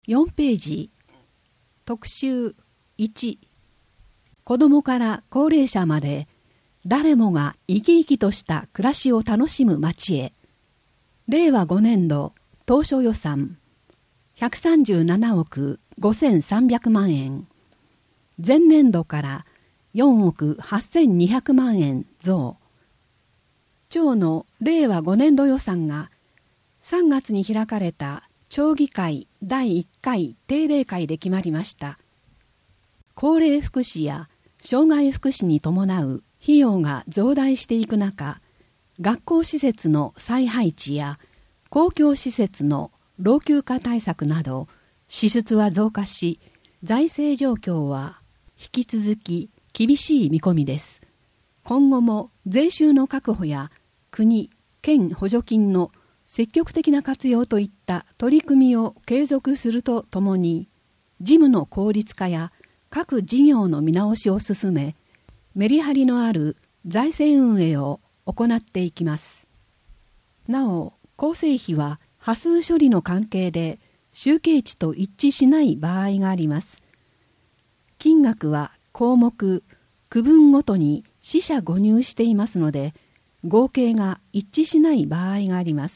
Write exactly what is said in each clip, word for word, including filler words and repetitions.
よんページ特集いち、子どもから高齢者まで誰もが生き生きとした暮らしを楽しむ街へ。れいわごねんど当初予算ひゃくさんじゅうななおくごせんさんびゃくまんえん、前年度からよんおくはっせんにひゃくまんえん増。町のれいわごねんど予算がさんがつに開かれた町議会だいいっかい定例会で決まりました。高齢福祉や障害福祉に伴う費用が増大していく中、学校施設の再配置や公共施設の老朽化対策など支出は増加し、財政状況は引き続き厳しい見込みです。今後も税収の確保や国・県補助金の積極的な活用といった取り組みを継続するとともに、事務の効率化や各事業の見直しを進め、メリハリのある財政運営を行っていきます。なお、構成費は波数処理の関係で集計値と一致しない場合があります。金額は項目、区分ごとに四捨五入していますので、合計が一致しない場合があります。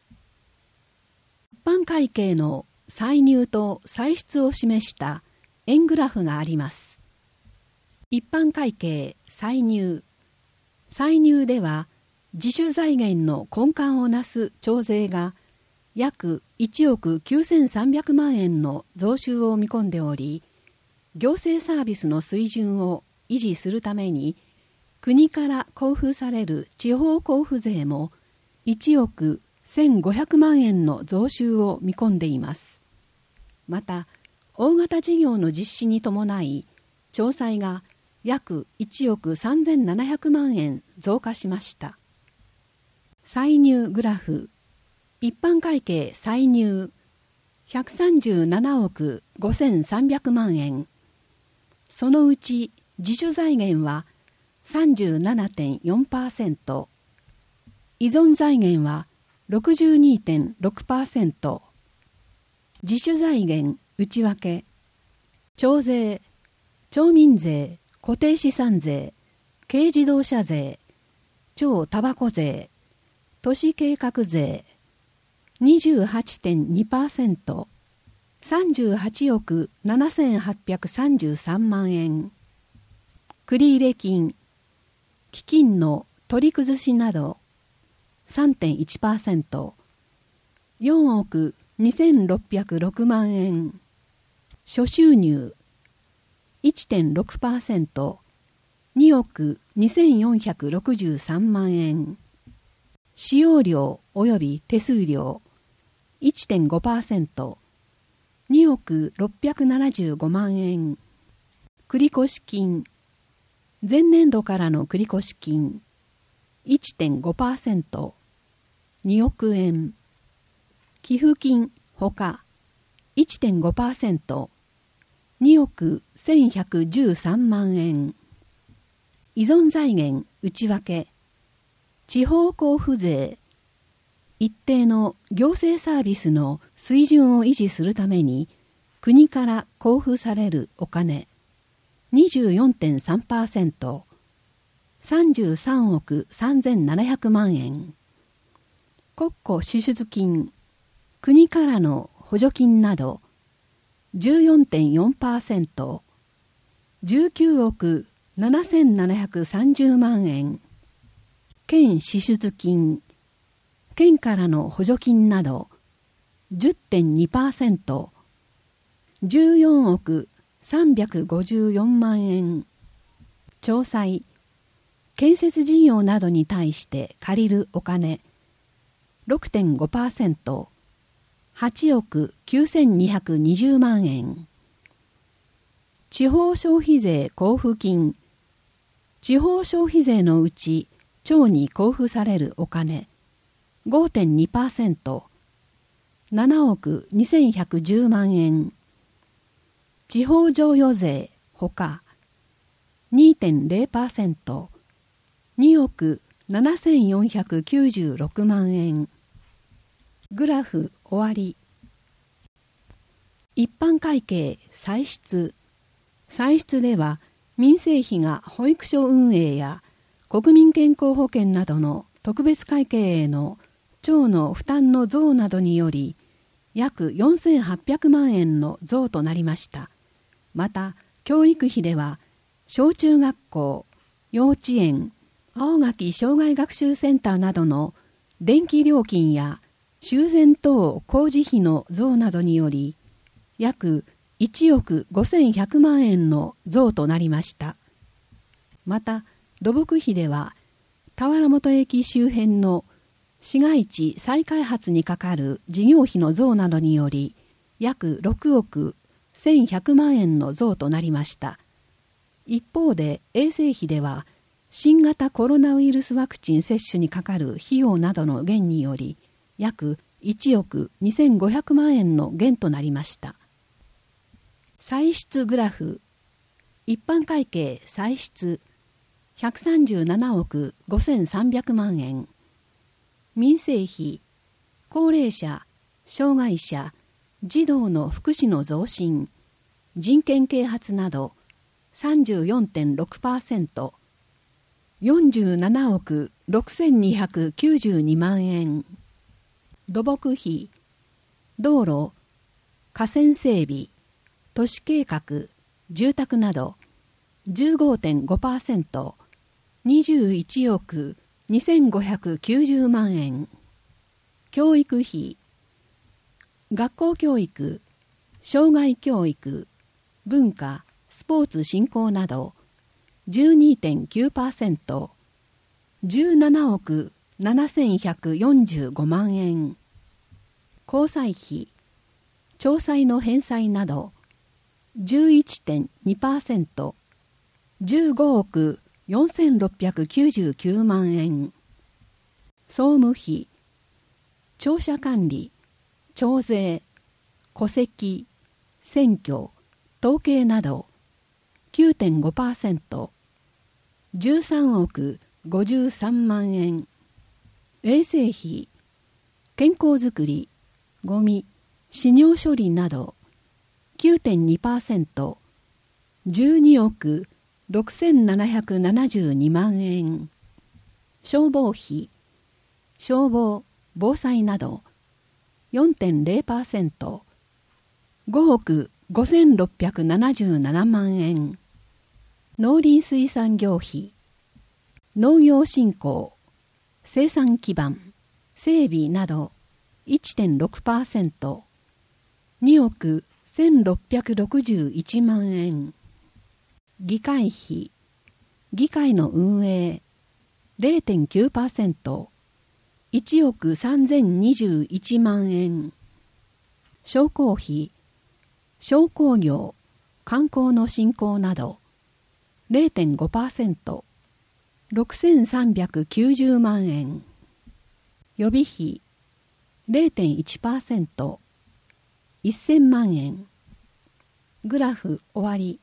一般会計の歳入と歳出を示した円グラフがあります。一般会計歳入。歳入では自主財源の根幹をなす徴税が約いちおくきゅうせんさんびゃくまんえんの増収を見込んでおり、行政サービスの水準を維持するために国から交付される地方交付税もいちおくせんごひゃくまんえんの増収を見込んでいます。また、大型事業の実施に伴い、町債が約いちおくさんぜんななひゃくまんえん増加しました。歳入グラフ。一般会計歳入ひゃくさんじゅうななおくごせんさんびゃくまんえん。そのうち自主財源は さんじゅうななてんよんパーセント、依存財源は ろくじゅうにてんろくパーセント、自主財源内訳、町税、町民税、固定資産税、軽自動車税、町タバコ税、都市計画税、にじゅうはちてんにパーセント、さんじゅうはちおくななせんはっぴゃくさんじゅうさんまんえん、繰入金、基金の取り崩しなど さんてんいちパーセント、よんおくにせんろっぴゃくろくまんえん、諸収入 いってんろくパーセント、におくにせんよんひゃくろくじゅうさんまんえん、使用料及び手数料 いってんごパーセント、におくろっぴゃくななじゅうごまんえん、繰越金、前年度からの繰越金 いってんごパーセント、におくえん、寄付金ほか いってんごパーセント、におくせんひゃくじゅうさんまんえん、依存財源内訳、地方交付税、一定の行政サービスの水準を維持するために国から交付されるお金 にじゅうよんてんさんパーセント、さんじゅうさんおくさんぜんななひゃくまんえん、国庫支出金、国からの補助金など じゅうよんてんよんパーセント、じゅうきゅうおくななせんななひゃくさんじゅうまんえん、県支出金、県からの補助金など じゅってんにパーセント、じゅうよんおくさんびゃくごじゅうよんまんえん、町債、建設事業などに対して借りるお金 ろくてんごパーセント、はちおくきゅうせんにひゃくにじゅうまんえん、地方消費税交付金、地方消費税のうち町に交付されるお金 ごてんにパーセント、ななおくにせんひゃくじゅうまんえん、地方譲与税ほか にてんれいパーセント、におくななせんよんひゃくきゅうじゅうろくまんえん。グラフ終わり。 一般会計歳出。歳出では民生費が保育所運営や国民健康保険などの特別会計への庁の負担の増などにより約よんせんはっぴゃくまんえんの増となりました。また教育費では小中学校、幼稚園、青垣障害学習センターなどの電気料金や修繕等工事費の増などにより約いちおくごせんひゃくまんえんの増となりました。また土木費では田原本駅周辺の市街地再開発にかかる事業費の増などにより約ろくおくせんひゃくまんえんの増となりました。一方で衛生費では新型コロナウイルスワクチン接種にかかる費用などの減により約いちおくにせんごひゃくまんえんの減となりました。歳出グラフ。一般会計歳出ひゃくさんじゅうななおくごせんさんびゃくまんえん。民生費、高齢者、障害者、児童の福祉の増進、人権啓発など さんじゅうよんてんろくパーセント、よんじゅうななおくろくせんにひゃくきゅうじゅうにまんえん。土木費、道路、河川整備、都市計画、住宅など じゅうごてんごパーセント、にじゅういちおくにせんごひゃくきゅうじゅうまんえん。教育費、学校教育、障害教育、文化、スポーツ振興など じゅうにてんきゅうパーセント、じゅうななおくななせんひゃくよんじゅうごまんえん。交際費、町債の返済など じゅういってんにパーセント、じゅうごおくよんせんろっぴゃくきゅうじゅうきゅうまんえん。総務費、庁舎管理、徴税、戸籍、選挙、統計など きゅうてんごパーセント、じゅうさんおくごじゅうさんまんえん。衛生費、健康づくり、ゴミ、死尿処理など きゅうてんにパーセント、じゅうにおくろくせんななひゃくななじゅうにまんえん。消防費、消防、防災など よんてんれいパーセント、ごおくごせんろっぴゃくななじゅうななまんえん。農林水産業費、農業振興、生産基盤、整備など いってんろくパーセント、におくせんろっぴゃくろくじゅういちまんえん。議会費、議会の運営 れいてんきゅうパーセント、いちおくさんぜんにじゅういちまんえん。商工費、商工業、観光の振興など れいてんごパーセント、ろくせんさんびゃくきゅうじゅうまんえん。予備費 れいてんいちパーセント、せんまんえん。グラフ終わり。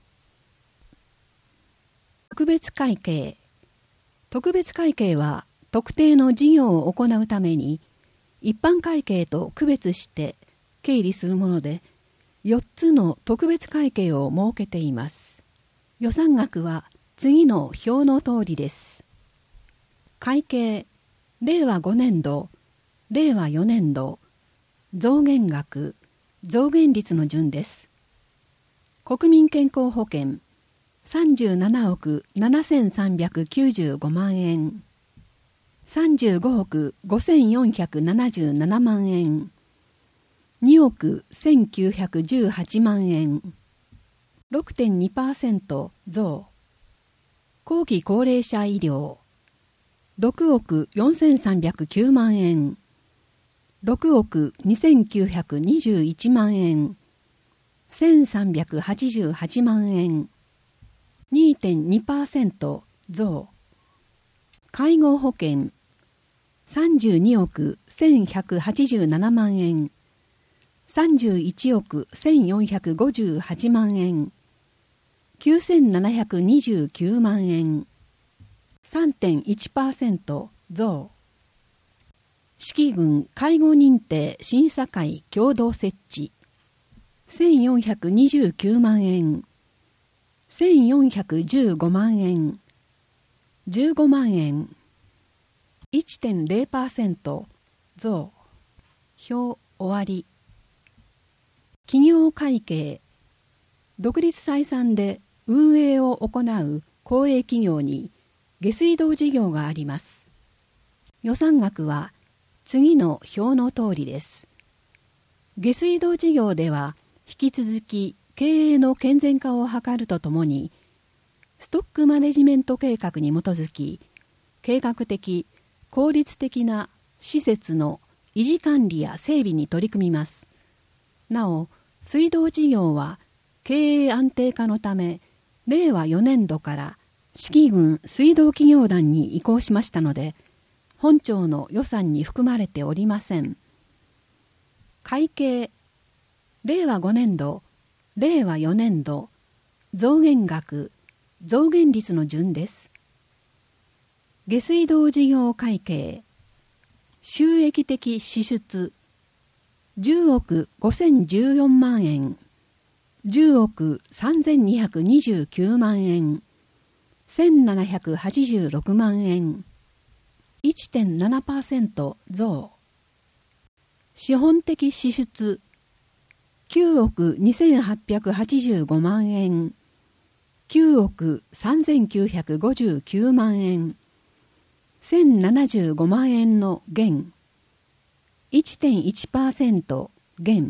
特別会計。特別会計は特定の事業を行うために一般会計と区別して経理するもので、よっつの特別会計を設けています。予算額は次の表の通りです。会計、れいわごねんど、れいわよねんど、増減額、増減率の順です。国民健康保険、さんじゅうななおくななせんさんびゃくきゅうじゅうごまんえん、さんじゅうごおくごせんよんひゃくななじゅうななまんえん、におくせんきゅうひゃくじゅうはちまんえん、ろくてんにパーセント 増。後期高齢者医療、ろくおくよんせんさんびゃくきゅうまんえん、ろくおくにせんきゅうひゃくにじゅういちまんえん、せんさんびゃくはちじゅうはちまんえん、にてんにパーセント 増。介護保険、さんじゅうにおくせんひゃくはちじゅうななまんえん、さんじゅういちおくせんよんひゃくごじゅうはちまんえん、きゅうせんななひゃくにじゅうきゅうまんえん、さんてんいちパーセント 増。式群介護認定審査会共同設置。 せんよんひゃくにじゅうきゅうまんえん、せんよんひゃくじゅうごまんえん、じゅうごまんえん、いってんゼロパーセント 増。表終わり。企業会計。独立採算で運営を行う公営企業に下水道事業があります。予算額は次の表の通りです。下水道事業では引き続き経営の健全化を図るとともに、ストックマネジメント計画に基づき、計画的、効率的な施設の維持管理や整備に取り組みます。なお、水道事業は経営安定化のため、れいわよねんどから四季郡水道企業団に移行しましたので、本庁の予算に含まれておりません。会計、れいわごねんど、れいわよねんど、増減額、増減率の順です。下水道事業会計、収益的支出、じゅうおくごせんじゅうよんまんえん、じゅうおくさんぜんにひゃくにじゅうきゅうまんえん、せんななひゃくはちじゅうろくまんえん、いってんななパーセント 増。資本的支出、きゅうおくにせんはっぴゃくはちじゅうごまんえん、きゅうおくさんぜんきゅうひゃくごじゅうきゅうまんえん、せんななじゅうごまんえんの減、いってんいちパーセント 減。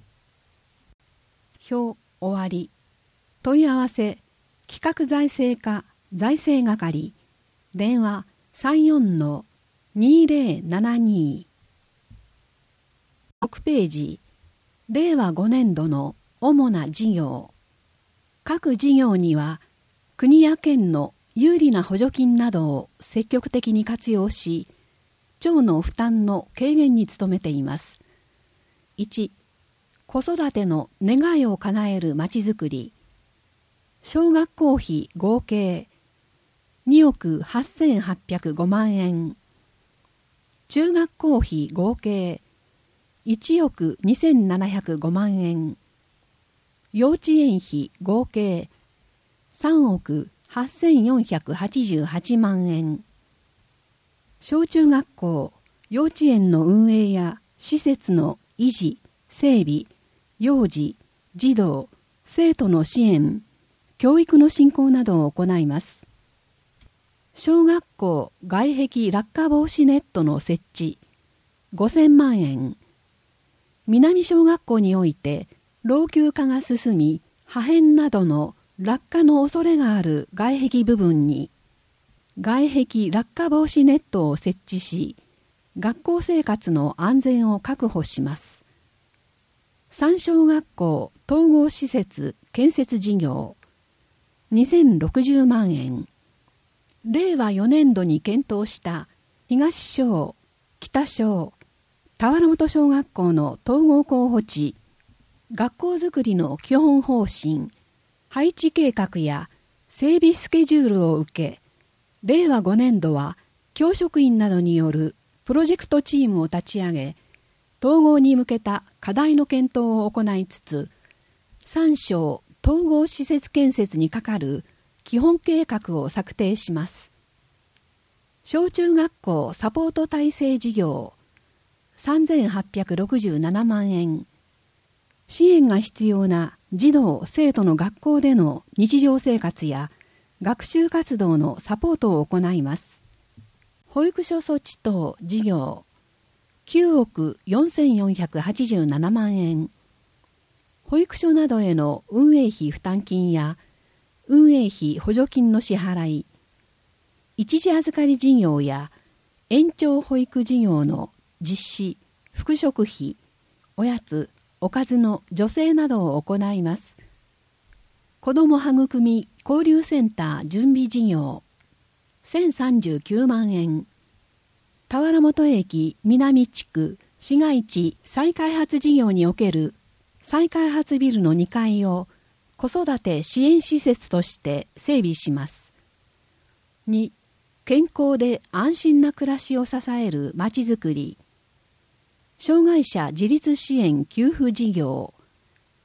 表終わり。問い合わせ、企画財政課財政係、電話 さんよんのにぜろななに。ろくページ、れいわごねんどの主な事業。各事業には国や県の有利な補助金などを積極的に活用し、庁の負担の軽減に努めています。いち、子育ての願いを叶えるまちづくり。小学校費合計におくはっせんはっぴゃくごまんえん。中学校費合計いちおくにせんななひゃくごまんえん。幼稚園費合計さんおくはっせんよんひゃくはちじゅうはちまんえん。小中学校、幼稚園の運営や施設の維持、整備、幼児、児童、生徒の支援、教育の振興などを行います。小学校外壁落下防止ネットの設置、ごせんまんえん。南小学校において老朽化が進み、破片などの落下の恐れがある外壁部分に外壁落下防止ネットを設置し、学校生活の安全を確保します。三小学校統合施設建設事業にせんろくじゅうまんえん。れいわよねんどに検討した東小、北小、田原本小学校の統合候補地、学校づくりの基本方針、配置計画や整備スケジュールを受け、れいわごねんどは教職員などによるプロジェクトチームを立ち上げ、統合に向けた課題の検討を行いつつ、三小統合施設建設にかかる基本計画を策定します。小中学校サポート体制事業さんぜんはっぴゃくろくじゅうななまんえん。支援が必要な児童・生徒の学校での日常生活や学習活動のサポートを行います。保育所措置等事業きゅうおくよんせんよんひゃくはちじゅうななまんえん。保育所などへの運営費負担金や運営費補助金の支払い、一時預かり事業や延長保育事業の実施、副食費、おやつ、おかずの助成などを行います。子ども育み交流センター準備事業せんさんじゅうきゅうまんえん。田原本駅南地区市街地再開発事業における再開発ビルのにかいを子育て支援施設として整備します。に、健康で安心な暮らしを支えるまちづくり。障害者自立支援給付事業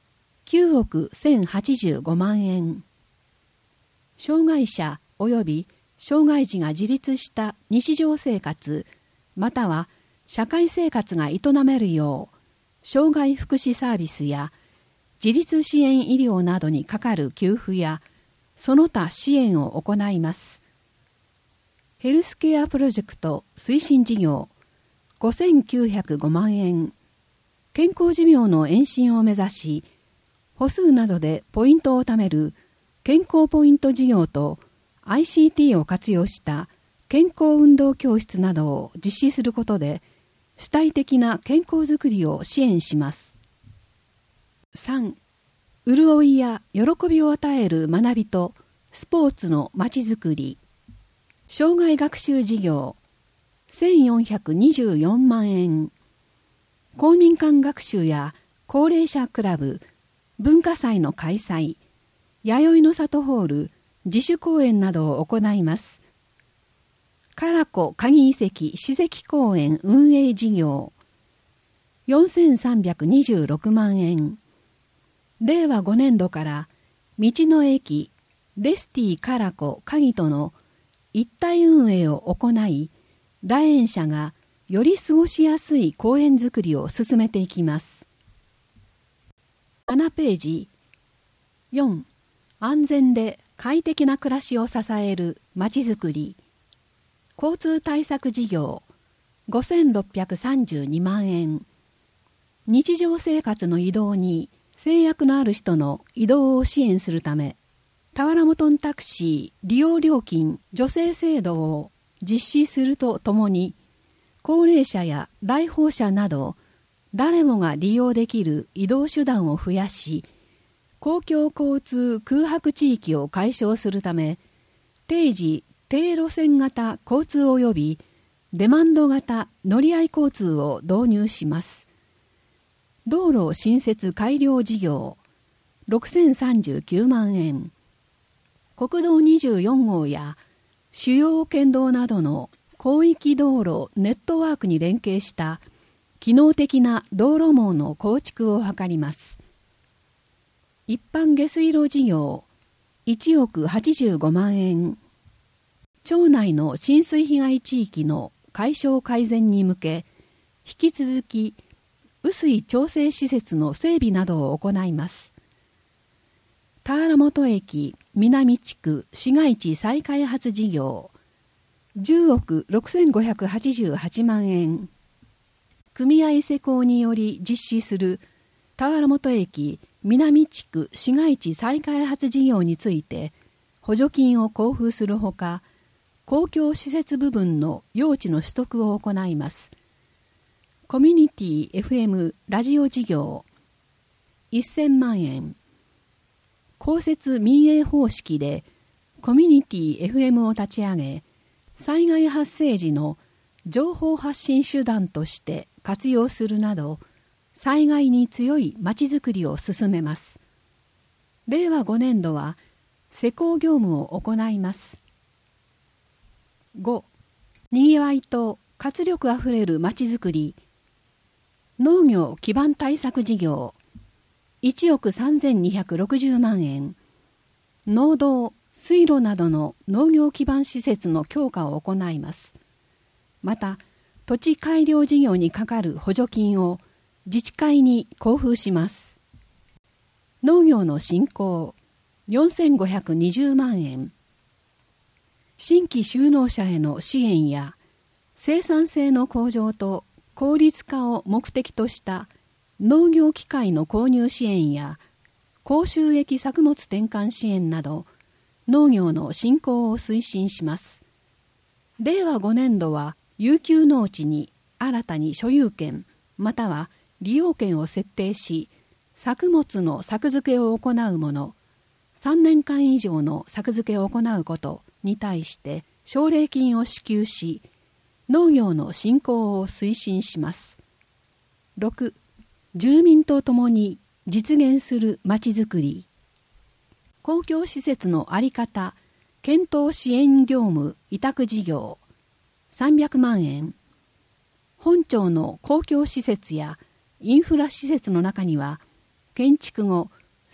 きゅうおくせんはちじゅうごまんえん。障害者及び障害児が自立した日常生活または社会生活が営めるよう障害福祉サービスや自立支援医療などにかかる給付やその他支援を行います。ヘルスケアプロジェクト推進事業ごせんきゅうひゃくごまんえん。健康寿命の延伸を目指し歩数などでポイントを貯める健康ポイント事業と アイシーティー を活用した健康運動教室などを実施することで主体的な健康づくりを支援します。さん. 潤いや喜びを与える学びとスポーツのまちづくり障害学習事業せんよんひゃくにじゅうよんまんえん。公民館学習や高齢者クラブ文化祭の開催弥生の里ホール自主公演などを行います。唐子鍵遺跡史跡公園運営事業よんせんさんびゃくにじゅうろくまんえん。れいわごねんどから道の駅レスティ唐子鍵との一体運営を行い来園者がより過ごしやすい公園づくりを進めていきます。ななページ。よん. 安全で快適な暮らしを支えるまちづくり交通対策事業ごせんろっぴゃくさんじゅうにまんえん。日常生活の移動に制約のある人の移動を支援するため田原本タクシー利用料金助成制度を実施するとともに高齢者や来訪者など誰もが利用できる移動手段を増やし公共交通空白地域を解消するため定時低路線型交通及びデマンド型乗り合い交通を導入します。道路新設改良事業ろくせんさんじゅうきゅうまんえん。国道にじゅうよんごうや主要県道などの広域道路ネットワークに連携した機能的な道路網の構築を図ります。一般下水路事業いちおくはちじゅうごまんえん。町内の浸水被害地域の解消改善に向け引き続き雨水調整施設の整備などを行います。田原本駅南地区市街地再開発事業じゅうおくろくせんごひゃくはちじゅうはちまんえん。組合施工により実施する田原本駅南地区市街地再開発事業について補助金を交付するほか公共施設部分の用地の取得を行います。コミュニティ エフエム ラジオ事業せんまんえん。公設民営方式でコミュニティ エフエム を立ち上げ災害発生時の情報発信手段として活用するなど災害に強いまちづくりを進めます。れいわごねんどは施工業務を行います。ご. にぎわいと活力あふれるまちづくり農業基盤対策事業いちおくさんぜんにひゃくろくじゅうまんえん。農道水路などの農業基盤施設の強化を行います。また土地改良事業にかかる補助金を自治会に交付します。農業の振興よんせんごひゃくにじゅうまんえん。新規就農者への支援や生産性の向上と効率化を目的とした農業機械の購入支援や高収益作物転換支援など農業の振興を推進します。れいわごねんどは遊休農地に新たに所有権または利用権を設定し作物の作付けを行う者さんねんかん以上の作付けを行うことに対して奨励金を支給し農業の振興を推進します。ろく. 住民とともに実現するまちづくり公共施設の在り方検討支援業務委託事業さんびゃくまんえん。本町の公共施設やインフラ施設の中には建築後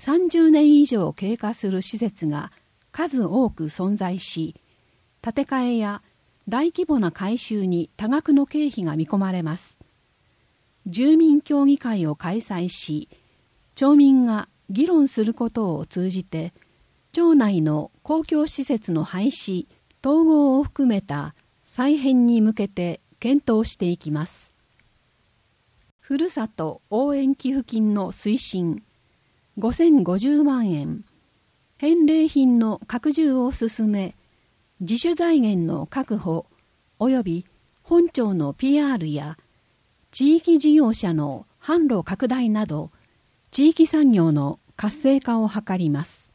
さんじゅうねん以上経過する施設が数多く存在し、建て替えや大規模な改修に多額の経費が見込まれます。住民協議会を開催し、町民が議論することを通じて、町内の公共施設の廃止、統合を含めた再編に向けて検討していきます。ふるさと応援寄付金の推進、ごせんごじゅうまんえん、返礼品の拡充を進め、自主財源の確保及び本町の ピーアール や地域事業者の販路拡大など、地域産業の活性化を図ります。